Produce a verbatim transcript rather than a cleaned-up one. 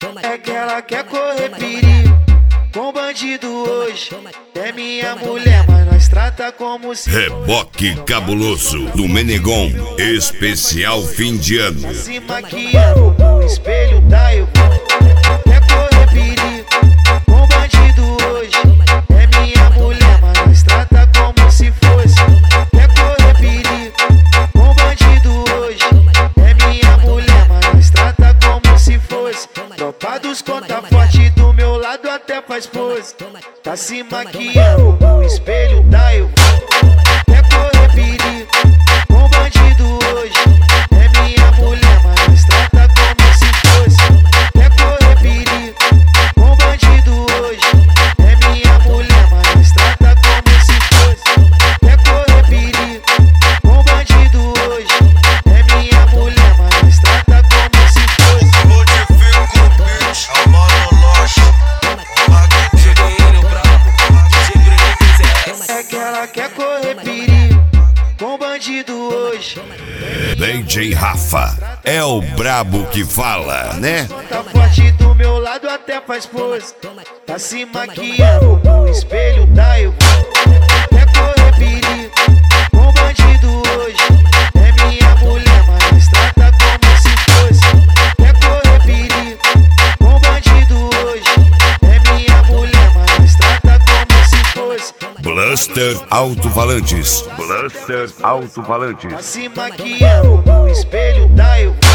É que ela quer correr perigo com bandido hoje. É minha mulher, mas nós trata como se Reboque cabuloso do Menegon, especial fim de ano. se maquiando no espelho da Evo. Quer correr perigo com bandido hoje. É minha mulher, mas nós trata como se fosse. Quer correr perigo com bandido hoje. É minha mulher, mas nós trata como se fosse. Tropa dos conta forte do meu lado até faz pose. Tá se maquiando no espelho da Evo. Quer correr perigo com bandido hoje. É minha mulher, mas nós trata como se fosse. Quer correr perigo com bandido hoje. É minha mulher, mas nós trata como se fosse. Quer correr perigo com bandido hoje. É minha mulher, mas nós trata como se fosse. Modifica o beat, é o mano loja. É que ela quer correr perigo com bandido hoje. D J Rafa é o brabo que fala, né? Tá forte do meu lado até faz pose. Tá se maquiando no espelho da Evo. Quer correr perigo com bandido hoje. É minha mulher, mas nós trata como se fosse. Quer correr perigo com bandido hoje. É minha mulher, mas nós trata como se fosse. Blaster Alto-Falantes. Blaster Tá Alto-Falantes. se maquiando no espelho da Evo.